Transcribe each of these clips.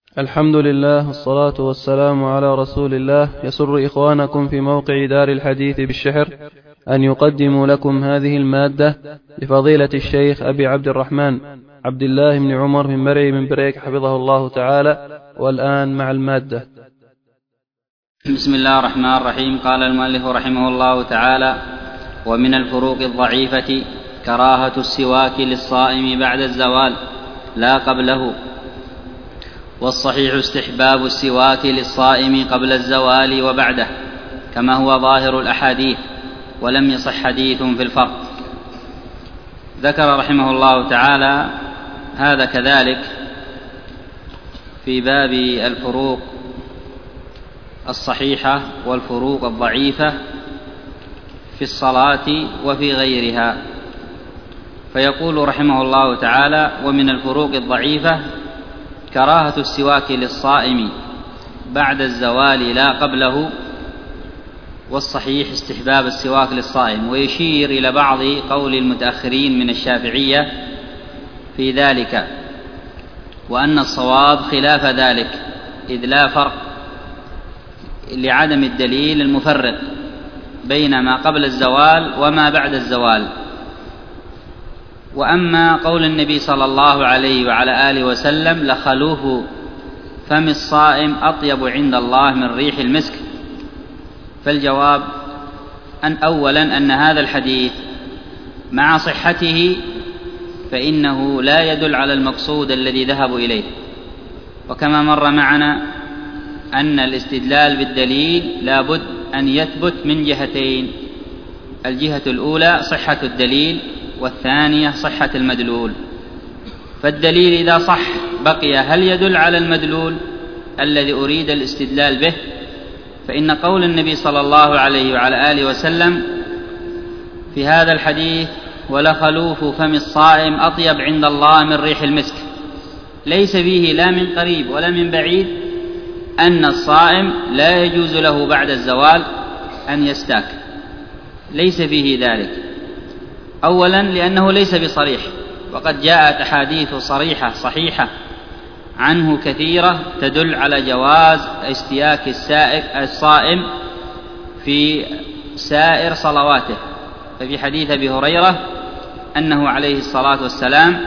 الحمد لله والصلاة والسلام على رسول الله. يسر إخوانكم في موقع دار الحديث بالشحر أن يقدموا لكم هذه المادة لفضيلة الشيخ أبي عبد الرحمن عبد الله بن عمر بن مرعي بن بريك حفظه الله تعالى. والآن مع المادة. بسم الله الرحمن الرحيم. قال المؤلف رحمه الله تعالى: ومن الفروق الضعيفة كراهة السواك للصائم بعد الزوال لا قبله، والصحيح استحباب السواك للصائم قبل الزوال وبعده كما هو ظاهر الأحاديث، ولم يصح حديث في الفرق. ذكر رحمه الله تعالى هذا كذلك في باب الفروق الصحيحة والفروق الضعيفة في الصلاة وفي غيرها. فيقول رحمه الله تعالى: ومن الفروق الضعيفة كراهة السواك للصائم بعد الزوال لا قبله، والصحيح استحباب السواك للصائم. ويشير إلى بعض قول المتأخرين من الشافعية في ذلك، وأن الصواب خلاف ذلك، إذ لا فرق لعدم الدليل المفرق بين ما قبل الزوال وما بعد الزوال. وأما قول النبي صلى الله عليه وعلى آله وسلم: لخلوف فم الصائم أطيب عند الله من ريح المسك، فالجواب أولا أن هذا الحديث مع صحته فإنه لا يدل على المقصود الذي ذهبوا إليه. وكما مر معنا أن الاستدلال بالدليل لا بد أن يثبت من جهتين: الجهة الأولى صحة الدليل، والثانية صحة المدلول. فالدليل إذا صح بقي هل يدل على المدلول الذي أريد الاستدلال به، فإن قول النبي صلى الله عليه وعلى آله وسلم في هذا الحديث: ولخلوف فم الصائم أطيب عند الله من ريح المسك، ليس فيه لا من قريب ولا من بعيد أن الصائم لا يجوز له بعد الزوال أن يستاك، ليس فيه ذلك. أولا لأنه ليس بصريح، وقد جاءت أحاديث صحيحة عنه كثيرة تدل على جواز استياك الصائم في سائر صلواته. ففي حديث أبي هريرة أنه عليه الصلاة والسلام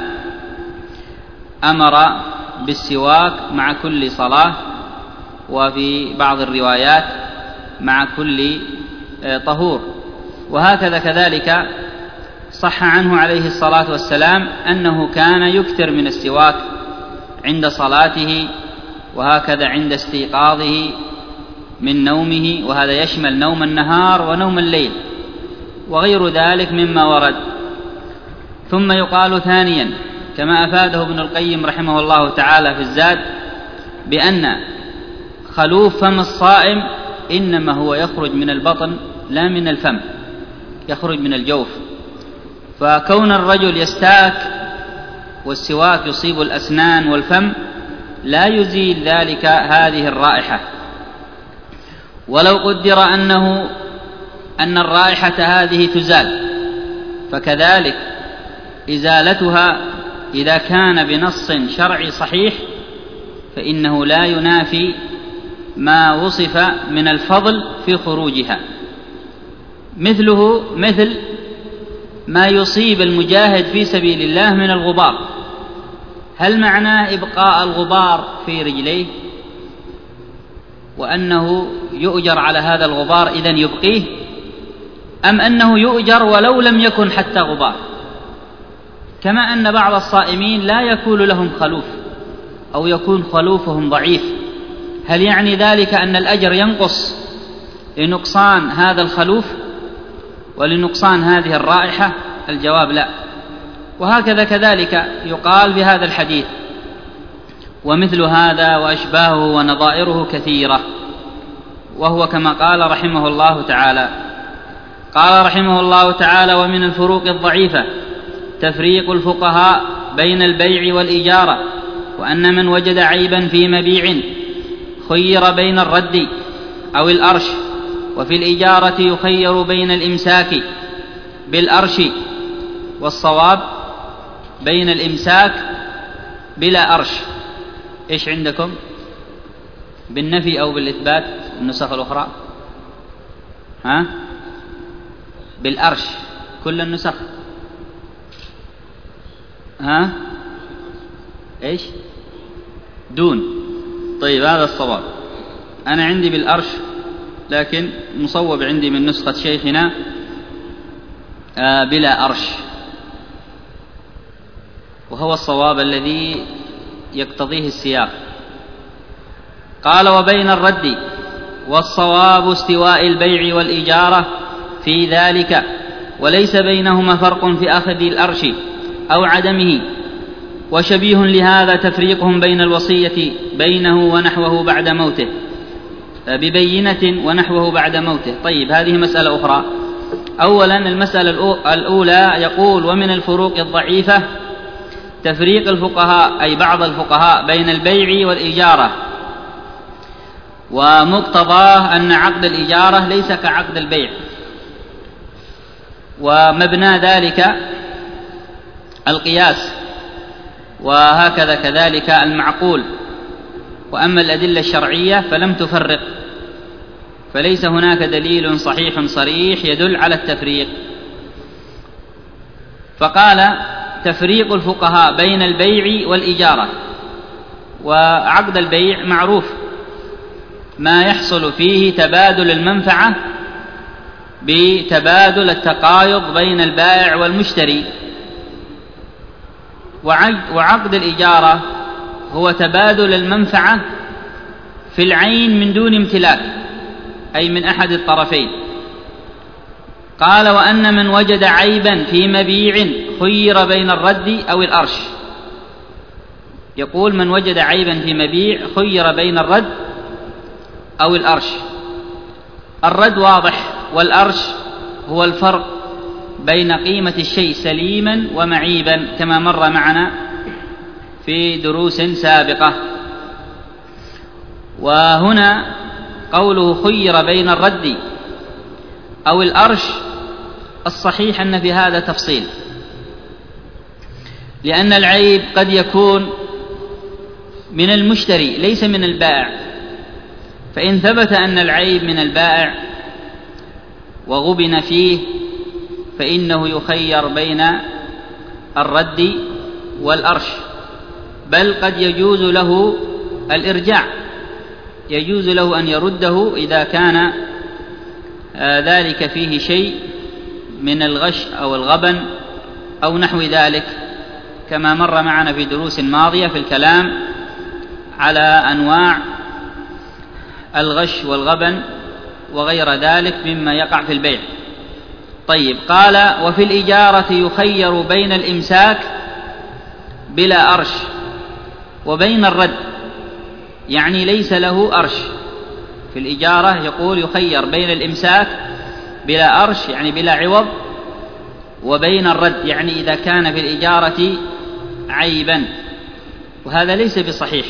أمر بالسواك مع كل صلاة، وفي بعض الروايات مع كل طهور. وهكذا كذلك صح عنه عليه الصلاة والسلام أنه كان يكثر من السواك عند صلاته، وهكذا عند استيقاظه من نومه، وهذا يشمل نوم النهار ونوم الليل وغير ذلك مما ورد. ثم يقال ثانيا كما أفاده ابن القيم رحمه الله تعالى في الزاد بأن خلوف فم الصائم إنما هو يخرج من البطن لا من الفم، يخرج من الجوف. فكون الرجل يستاك والسواك يصيب الأسنان والفم لا يزيل ذلك هذه الرائحة. ولو قدر أن الرائحة هذه تزال، فكذلك إزالتها إذا كان بنص شرعي صحيح فإنه لا ينافي ما وصف من الفضل في خروجها، مثل ما يصيب المجاهد في سبيل الله من الغبار. هل معناه إبقاء الغبار في رجليه وأنه يؤجر على هذا الغبار إذن يبقيه، أم أنه يؤجر ولو لم يكن حتى غبار؟ كما أن بعض الصائمين لا يكون لهم خلوف أو يكون خلوفهم ضعيف، هل يعني ذلك أن الأجر ينقص لنقصان هذا الخلوف ولنقصان هذه الرائحة؟ الجواب لا. وهكذا كذلك يقال بهذا الحديث. ومثل هذا وأشباهه ونظائره كثيرة، وهو كما قال رحمه الله تعالى. قال رحمه الله تعالى: ومن الفروق الضعيفة تفريق الفقهاء بين البيع والإجارة، وأن من وجد عيبا في مبيع خير بين الرد أو الأرش، وفي الإجارة يخير بين الإمساك بالأرش، والصواب بين الإمساك بلا أرش. إيش عندكم؟ بالنفي أو بالإثبات النسخ الأخرى؟ ها؟ بالأرش كل النسخ؟ ها؟ إيش؟ دون. طيب هذا الصواب. أنا عندي بالأرش، لكن مصوب عندي من نسخة شيخنا بلا أرش، وهو الصواب الذي يقتضيه السياق. قال: وبين الرد والصواب استواء البيع والإجارة في ذلك، وليس بينهما فرق في أخذ الأرش أو عدمه، وشبيه لهذا تفريقهم بين الوصية بينه ونحوه بعد موته ببينة ونحوه بعد موته. طيب هذه مسألة أخرى. أولا المسألة الأولى يقول: ومن الفروق الضعيفة تفريق الفقهاء أي بعض الفقهاء بين البيع والإجارة، ومقتضاه أن عقد الإجارة ليس كعقد البيع، ومبنى ذلك القياس، وهكذا كذلك المعقول. وأما الأدلة الشرعية فلم تفرق، فليس هناك دليل صحيح صريح يدل على التفريق. فقال: تفريق الفقهاء بين البيع والإجارة. وعقد البيع معروف ما يحصل فيه تبادل المنفعة بتبادل التقايض بين البائع والمشتري، وعقد الإجارة هو تبادل المنفعة في العين من دون امتلاك، أي من أحد الطرفين. قال: وأن من وجد عيبا في مبيع خير بين الرد أو الأرش. يقول: من وجد عيبا في مبيع خير بين الرد أو الأرش. الرد واضح، والأرش هو الفرق بين قيمة الشيء سليما ومعيبا كما مر معنا في دروس سابقة. وهنا قوله خير بين الرد أو الأرش، الصحيح أن في هذا تفصيل، لأن العيب قد يكون من المشتري ليس من البائع، فإن ثبت أن العيب من البائع وغبن فيه فإنه يخير بين الرد والأرش، بل قد يجوز له الإرجاع، يجوز له أن يرده إذا كان ذلك فيه شيء من الغش أو الغبن أو نحو ذلك، كما مر معنا في دروس ماضية في الكلام على أنواع الغش والغبن وغير ذلك مما يقع في البيع. طيب، قال: وفي الإجارة يخير بين الإمساك بلا أرش وبين الرد، يعني ليس له أرش. في الإجارة يقول يخير بين الإمساك بلا أرش يعني بلا عوض، وبين الرد يعني إذا كان في الإجارة عيبا، وهذا ليس بصحيح.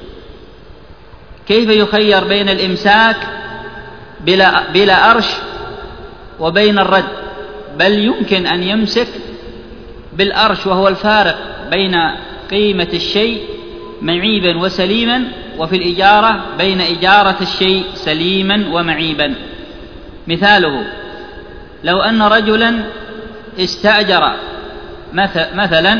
كيف يخير بين الإمساك بلا أرش وبين الرد؟ بل يمكن أن يمسك بالأرش، وهو الفارق بين قيمة الشيء معيبا وسليما، وفي الإجارة بين إجارة الشيء سليما ومعيبا. مثاله: لو أن رجلا استأجر مثلا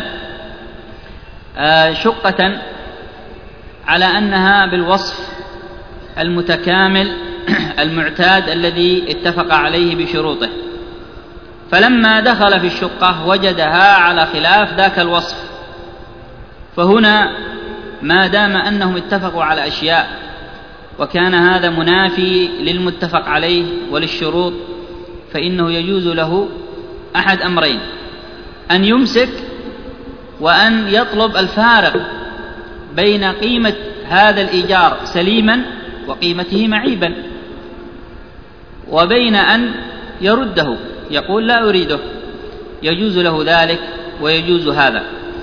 شقة على أنها بالوصف المتكامل المعتاد الذي اتفق عليه بشروطه، فلما دخل في الشقة وجدها على خلاف ذاك الوصف، فهنا ما دام أنهم اتفقوا على أشياء وكان هذا منافي للمتفق عليه وللشروط، فإنه يجوز له أحد أمرين: أن يمسك وأن يطلب الفارق بين قيمة هذا الإيجار سليما وقيمته معيبا، وبين أن يرده يقول لا أريده، يجوز له ذلك ويجوز هذا،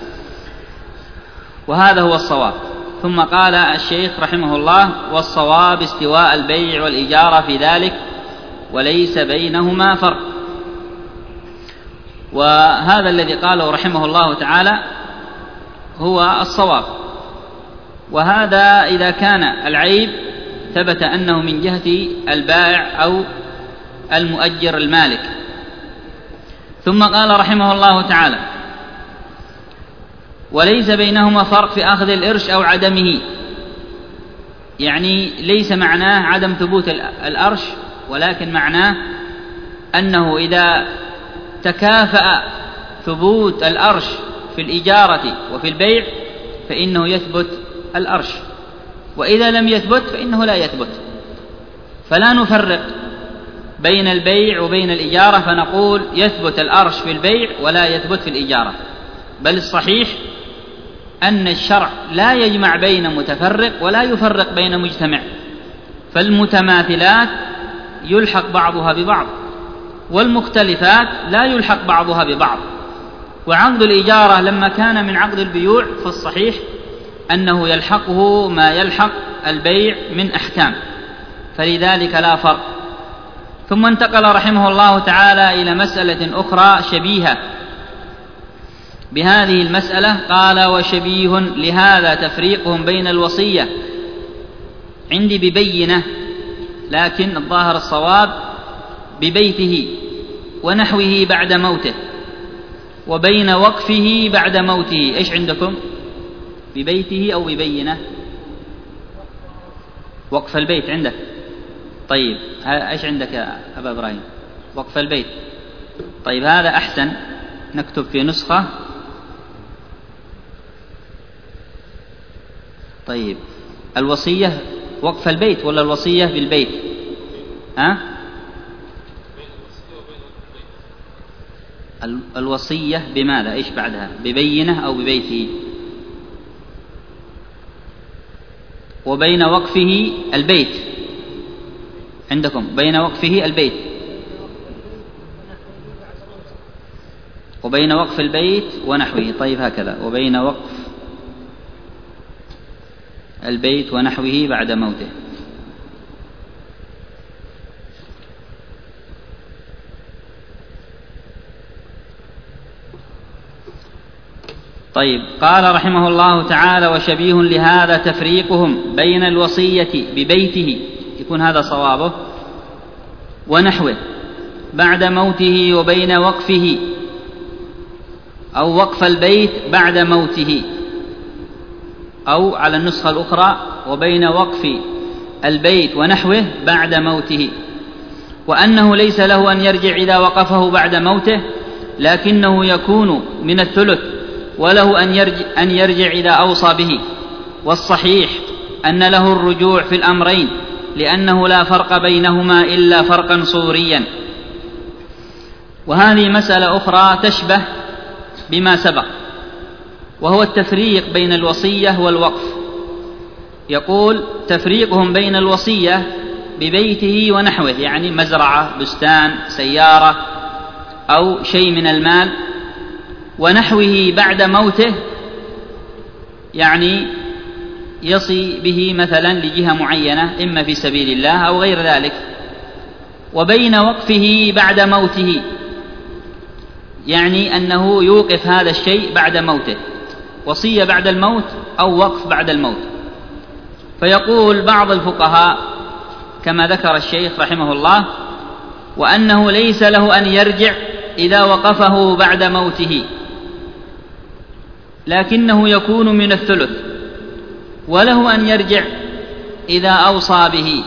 وهذا هو الصواب. ثم قال الشيخ رحمه الله: والصواب استواء البيع والإجارة في ذلك وليس بينهما فرق. وهذا الذي قاله رحمه الله تعالى هو الصواب. وهذا إذا كان العيب ثبت أنه من جهة البائع أو المؤجر المالك. ثم قال رحمه الله تعالى: وليس بينهما فرق في أخذ الإرش أو عدمه، يعني ليس معناه عدم ثبوت الأرش، ولكن معناه أنه إذا تكافأ ثبوت الأرش في الإجارة وفي البيع فإنه يثبت الأرش، وإذا لم يثبت فإنه لا يثبت. فلا نفرق بين البيع وبين الإجارة فنقول يثبت الأرش في البيع ولا يثبت في الإجارة، بل الصحيح أن الشرع لا يجمع بين متفرق ولا يفرق بين مجتمع، فالمتماثلات يلحق بعضها ببعض، والمختلفات لا يلحق بعضها ببعض. وعقد الإجارة لما كان من عقد البيوع فالصحيح أنه يلحقه ما يلحق البيع من أحكام، فلذلك لا فرق. ثم انتقل رحمه الله تعالى إلى مسألة أخرى شبيهة بهذه المسألة، قال: وشبيه لهذا تفريقهم بين الوصية عندي ببينة، لكن الظاهر الصواب ببيته ونحوه بعد موته، وبين وقفه بعد موته. إيش عندكم؟ ببيته أو ببينة؟ وقف البيت عندك؟ طيب إيش عندك يا أبا إبراهيم؟ وقف البيت. طيب هذا أحسن، نكتب في نسخة. طيب الوصية وقف البيت ولا الوصية بالبيت؟ الوصية بماذا؟ إيش بعدها؟ ببينة أو ببيته؟ وبين وقفه البيت عندكم، بين وقفه البيت، وبين وقف البيت ونحوه. طيب هكذا: وبين وقف البيت ونحوه بعد موته. طيب قال رحمه الله تعالى: وشبيه لهذا تفريقهم بين الوصية ببيته، يكون هذا صوابه، ونحوه بعد موته، وبين وقفه أو وقف البيت بعد موته، أو على النسخة الأخرى وبين وقف البيت ونحوه بعد موته، وأنه ليس له أن يرجع إذا وقفه بعد موته، لكنه يكون من الثلث، وله أن يرجع إذا أوصى به. والصحيح أن له الرجوع في الأمرين، لأنه لا فرق بينهما إلا فرقا صوريا. وهذه مسألة أخرى تشبه بما سبق، وهو التفريق بين الوصية والوقف. يقول: تفريقهم بين الوصية ببيته ونحوه، يعني مزرعة، بستان، سيارة، أو شيء من المال، ونحوه بعد موته، يعني يصي به مثلا لجهة معينة إما في سبيل الله أو غير ذلك. وبين وقفه بعد موته، يعني أنه يوقف هذا الشيء بعد موته، وصية بعد الموت أو وقف بعد الموت. فيقول بعض الفقهاء كما ذكر الشيخ رحمه الله: وأنه ليس له أن يرجع إذا وقفه بعد موته، لكنه يكون من الثلث، وله أن يرجع إذا أوصى به.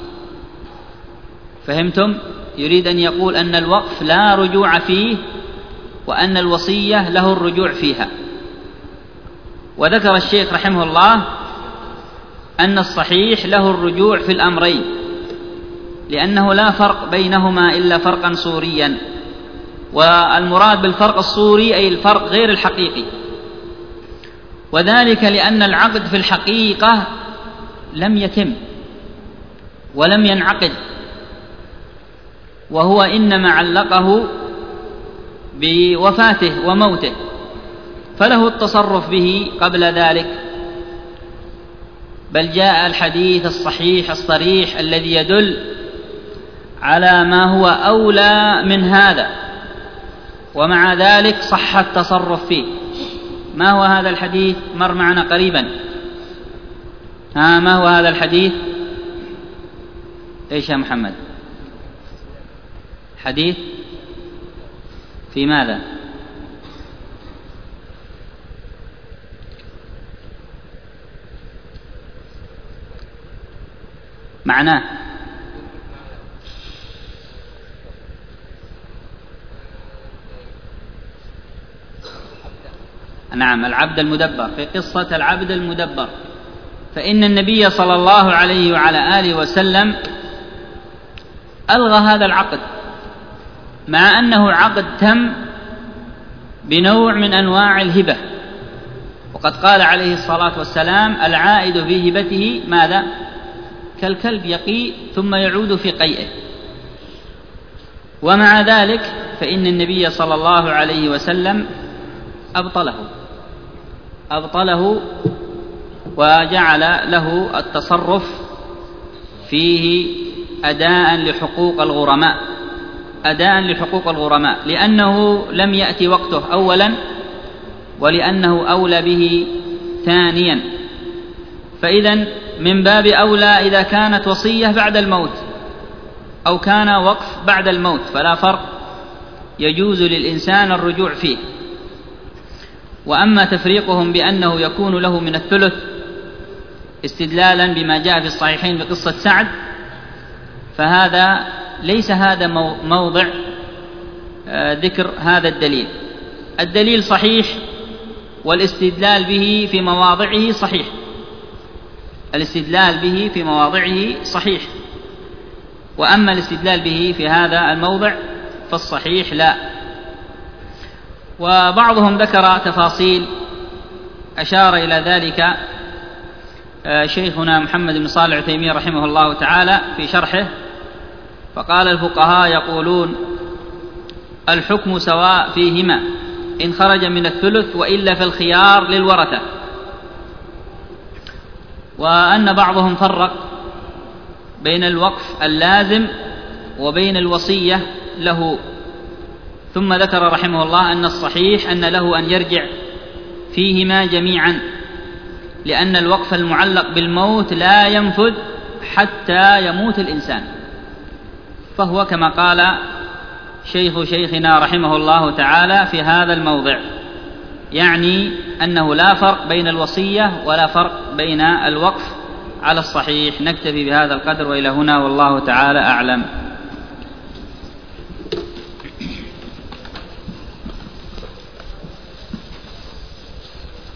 فهمتم؟ يريد أن يقول أن الوقف لا رجوع فيه، وأن الوصية له الرجوع فيها. وذكر الشيخ رحمه الله أن الصحيح له الرجوع في الأمرين، لأنه لا فرق بينهما إلا فرقا صوريا. والمراد بالفرق الصوري أي الفرق غير الحقيقي، وذلك لأن العقد في الحقيقة لم يتم ولم ينعقد، وهو إنما علقه بوفاته وموته، فله التصرف به قبل ذلك. بل جاء الحديث الصحيح الصريح الذي يدل على ما هو أولى من هذا، ومع ذلك صح التصرف فيه. ما هو هذا الحديث؟ مر معنا قريبا. ما هو هذا الحديث؟ إيش يا محمد؟ حديث في ماذا؟ معناه نعم، العبد المدبر، في قصة العبد المدبر. فإن النبي صلى الله عليه وعلى آله وسلم ألغى هذا العقد، مع أنه عقد تم بنوع من أنواع الهبة، وقد قال عليه الصلاة والسلام: العائد في هبته ماذا؟ كالكلب يقيء ثم يعود في قيئه. ومع ذلك فإن النبي صلى الله عليه وسلم أبطله وجعل له التصرف فيه أداء لحقوق الغرماء، لأنه لم يأتي وقته أولا، ولأنه أولى به ثانيا. فإذن من باب أولى إذا كانت وصية بعد الموت أو كان وقف بعد الموت، فلا فرق، يجوز للإنسان الرجوع فيه. وأما تفريقهم بأنه يكون له من الثلث استدلالا بما جاء في الصحيحين بقصة سعد، فهذا ليس هذا موضع ذكر هذا الدليل. الدليل صحيح والاستدلال به في مواضعه صحيح، وأما الاستدلال به في هذا الموضع فالصحيح لا. وبعضهم ذكر تفاصيل أشار إلى ذلك شيخنا محمد بن صالح العثيمين رحمه الله تعالى في شرحه، فقال: الفقهاء يقولون الحكم سواء فيهما إن خرج من الثلث وإلا في الخيار للورثة. وأن بعضهم فرق بين الوقف اللازم وبين الوصية له، ثم ذكر رحمه الله أن الصحيح أن له أن يرجع فيهما جميعا، لأن الوقف المعلق بالموت لا ينفذ حتى يموت الإنسان، فهو كما قال شيخنا رحمه الله تعالى في هذا الموضع، يعني أنه لا فرق بين الوصية ولا فرق بين الوقف على الصحيح. نكتفي بهذا القدر وإلى هنا، والله تعالى أعلم.